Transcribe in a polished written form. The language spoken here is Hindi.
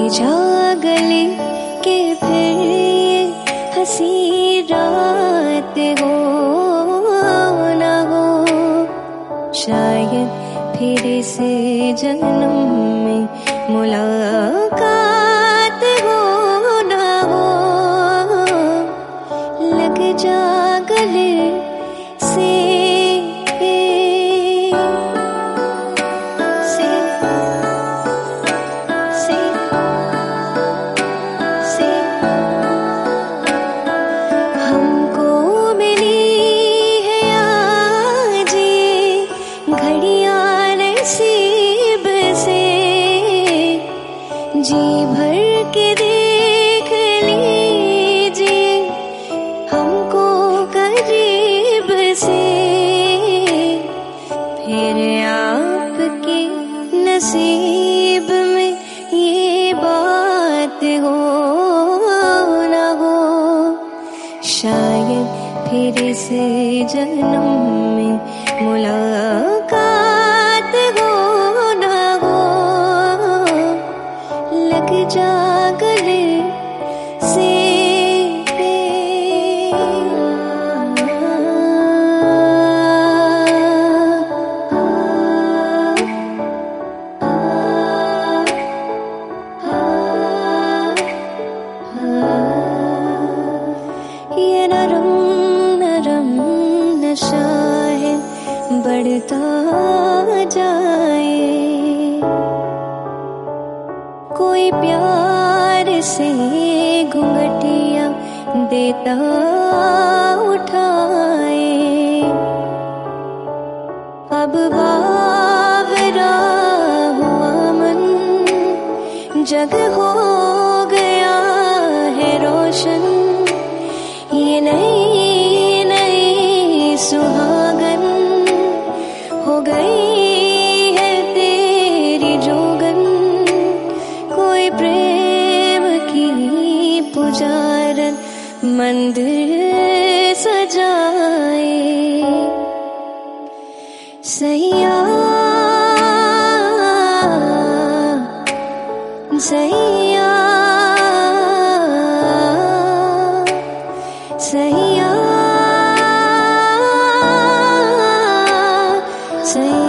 जा गले के फिर ये हंसी रात हो ना हो, शायद फिर इस जन्म में मुलाकात हो ना हो। लग जा गले से हमको मिली है आज ये घड़ियां नसीब से, जी भर के देख लीजिए हमको करीब से। फिर आपके नसीब में ये बात हो ना हो, शायद फिर इस जन्म में मुलाकात हो ना हो। लग जा गले से ये नरम नरम नशा है बढ़ता जाए, कोई प्यार से घूंघटिया देता उठाए। अब बावरा हुआ मन जग हो गया है रोशन, ये नई नई सुहागन हो गई है तेरी जोगन। कोई प्रेम की पुजारन मंदिर सजाए, सैया सैया सैया सैया।